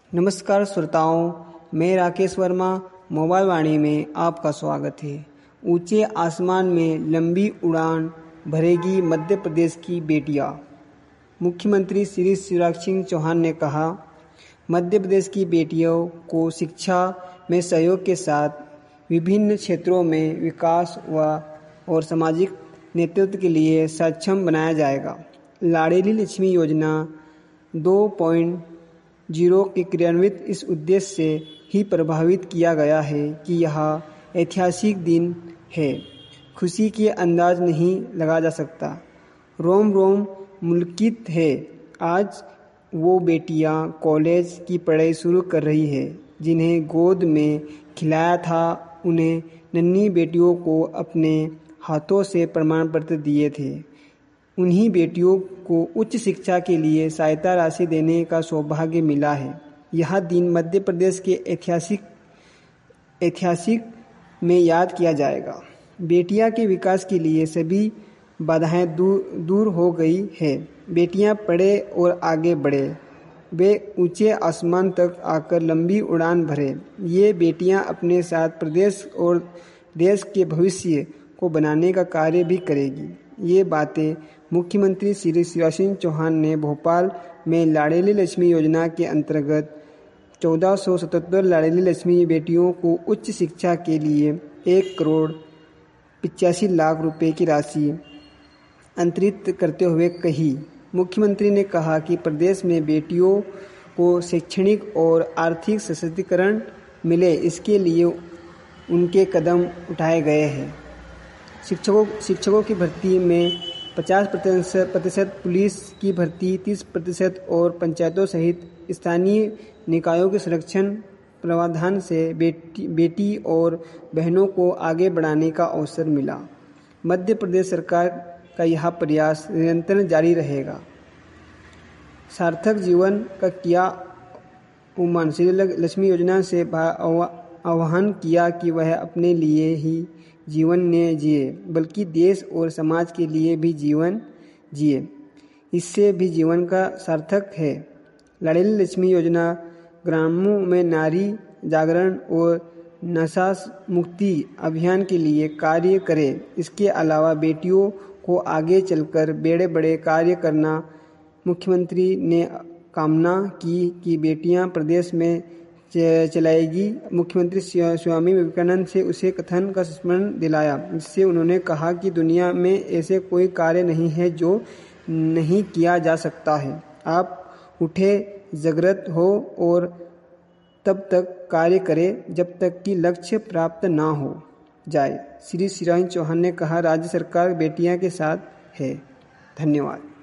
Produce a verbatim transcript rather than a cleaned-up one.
नमस्कार श्रोताओं, मैं राकेश वर्मा मोबाइल वाणी में आपका स्वागत है। ऊंचे आसमान में लंबी उड़ान भरेगी मध्य प्रदेश की बेटियां। मुख्यमंत्री श्री शिवराज सिंह चौहान ने कहा, मध्य प्रदेश की बेटियों को शिक्षा में सहयोग के साथ विभिन्न क्षेत्रों में विकास व और सामाजिक नेतृत्व के लिए सक्षम बनाया जाएगा। लाडली लक्ष्मी योजना दो पॉइंट जीरो के क्रियान्वित इस उद्देश्य से ही प्रभावित किया गया है कि यह ऐतिहासिक दिन है। खुशी के अंदाज नहीं लगा जा सकता। रोम रोम पुलकित है। आज वो बेटियां कॉलेज की पढ़ाई शुरू कर रही है। जिन्हें गोद में खिलाया था, उन्हें नन्ही बेटियों को अपने हाथों से प्रमाण पत्र दिए थे। उन्हीं बेटियों को उच्च शिक्षा के लिए सहायता राशि देने का सौभाग्य मिला है। यह दिन मध्य प्रदेश के ऐतिहासिक ऐतिहासिक में याद किया जाएगा। बेटियां के विकास के लिए सभी बाधाएं दूर दूर हो गई है। बेटियां पढ़े और आगे बढ़े। वे ऊंचे आसमान तक आकर लंबी उड़ान भरे। ये बेटियां अपने साथ प्रदेश और देश के भविष्य को बनाने का कार्य भी करेगी। ये बातें मुख्यमंत्री श्री शिवराज सिंह चौहान ने भोपाल में लाडली लक्ष्मी योजना के अंतर्गत चौदह सौ सतहत्तर लाडली लक्ष्मी बेटियों को उच्च शिक्षा के लिए एक करोड़ पिचासी लाख रुपए की राशि अंतरित करते हुए कही। मुख्यमंत्री ने कहा कि प्रदेश में बेटियों को शैक्षणिक और आर्थिक सशक्तिकरण मिले, इसके लिए उनके कदम उठाए गए हैं। शिक्षकों शिक्षकों की भर्ती में पचास प्रतिशत, पुलिस की भर्ती तीस प्रतिशत और पंचायतों सहित स्थानीय निकायों के संरक्षण प्रावधान से बेटी बेटी और बहनों को आगे बढ़ाने का अवसर मिला। मध्य प्रदेश सरकार का यह प्रयास निरंतर जारी रहेगा। सार्थक जीवन का किया आह्वान। श्री लक्ष्मी योजना से आह्वान किया कि वह अपने लिए ही जीवन न जिए, बल्कि देश और समाज के लिए भी जीवन जिए। इससे भी जीवन का सार्थक है। लाडली लक्ष्मी योजना ग्रामों में नारी जागरण और नशा मुक्ति अभियान के लिए कार्य करे। इसके अलावा बेटियों को आगे चलकर बड़े बड़े कार्य करना। मुख्यमंत्री ने कामना की कि बेटियां प्रदेश में चलाएगी। मुख्यमंत्री स्वामी विवेकानंद से उसे कथन का स्मरण दिलाया, जिससे उन्होंने कहा कि दुनिया में ऐसे कोई कार्य नहीं है जो नहीं किया जा सकता है। आप उठे, जागृत हो और तब तक कार्य करें जब तक कि लक्ष्य प्राप्त ना हो जाए। श्री शिवराज चौहान ने कहा, राज्य सरकार बेटियां के साथ है। धन्यवाद।